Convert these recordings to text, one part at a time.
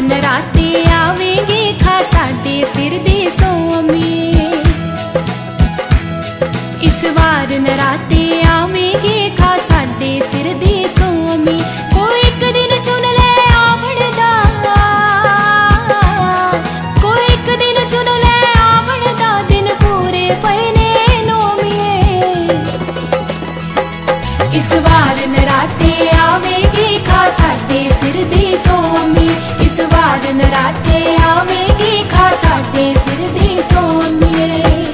नराते आवेंगे खा साडे सिर दी सोमी। इस बार नराते आवेंगे खा साडे सिर दी सोमी। कोई एक दिन चुन ले आवण दा, कोई एक दिन चुन ले आवण दा, दिन पूरे पए ने नोमिए। इस बार नराते आवेंगे खा साडे सिर दी सोमी। इस बार नराते आवेंगे खा साडे सिर दी सोमी।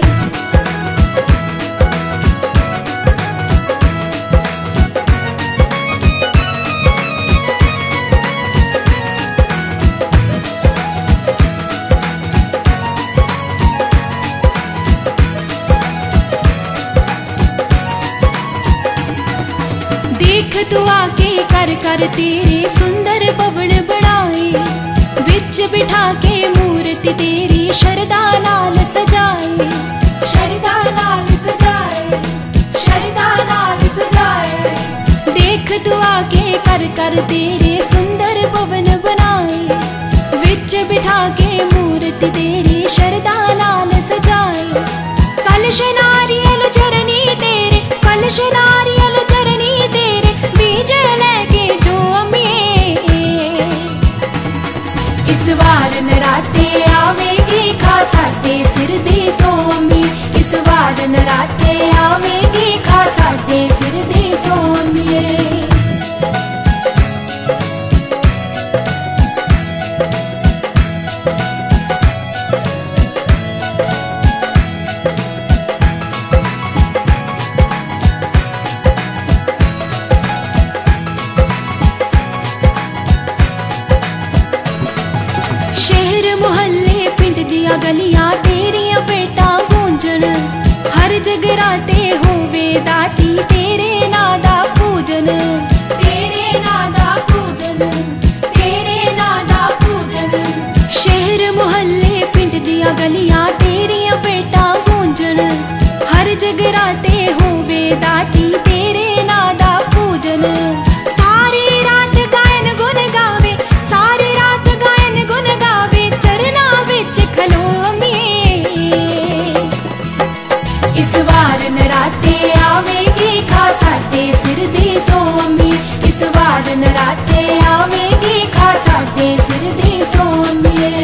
देख तू आके कर कर तेरे सुंदर भवन बनाए, विच बिठा के मूर्ति तेरी शरदा नाल सजाए। शरदा नाल सजाए, शरदा नाल सजाए। देख तू आके कर कर तेरे सुंदर भवन बनाए, विच बिठा के मूर्ति तेरी शरदा नाल सजाए। कलश नारियल चरनी तेरे, कलश नारियल चरनी तेरे, बीज लेके जो अम्मिए। इस बार नराते आवेंगे खा साडे सिर दी सोमी। इस बार नराते आवेंगे खा साडे सिर दी सोमिए। शहर मोहल्ले पिंड दिया गलियां तेरिया बेटा गूंजन, हर जगराते होवे दाती तेरे नादा पूजन। तेरे नादा पूजन, तेरे नादा पूजन। शहर मोहल्ले पिंड दिया गलियां तेरिया बेटा गूंजन, हर जगराते होवे दाती तेरे नादा पूजन। सारी रात गायन गुन गावे, सारी रात गायन गुन गावे, चरना विच खलो अम्मिए। इस बार नराते आवेंगे खा साडे सिर दी सोमी। इस बार नराते आवेंगे खा साडे सिर दी सोमिए।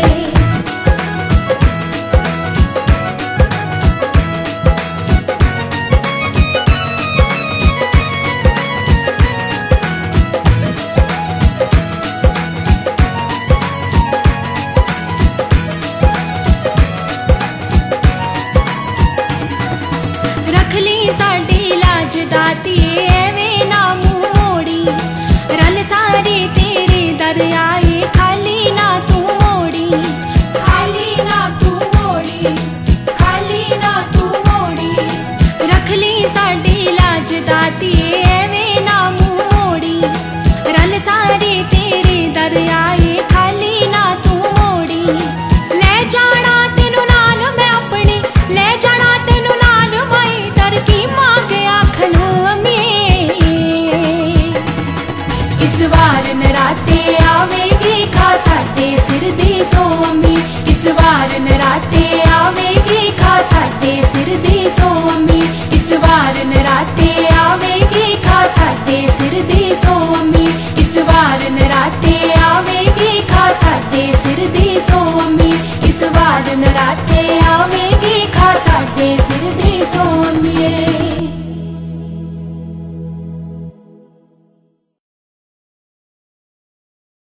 रखली साडी लाज दातिए एवें ना मुंह मोड़ी, रल सारी तेरे दर आए खाली ना तू मोड़ी। खाली ना तू मोड़ी, खाली ना तू मोड़ी। रखली साडी लाज दातिए एवें ना मुंह मोड़ी, रल सारी तेरे दर आए खाली ना तू मोड़ी। ले जाना तेनू नाल मैं अपनी, ले जाना तेनू नाल मैं दर की मांगे आखलो अम्मिए। इस बार नराते आवेंगे खा साडे सिर दी सोमी। इस बार नराते आवेंगे खा साडे सिर दी